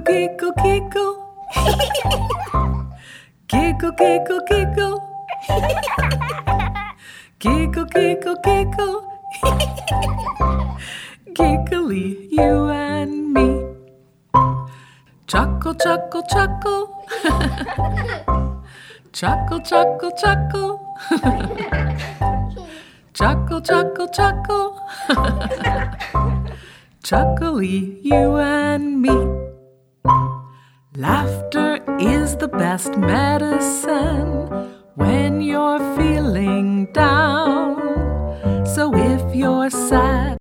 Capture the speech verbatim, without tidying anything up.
giggle, giggle. Giggle, giggle, giggle. Giggle, giggle, giggle. Giggly, you and me. Chuckle, chuckle, chuckle. Chuckle, chuckle, chuckle. Chuckle, chuckle, chuckle. Chuckly, you and me. Laughter is the best medicine when you're feeling down. So if you're sad,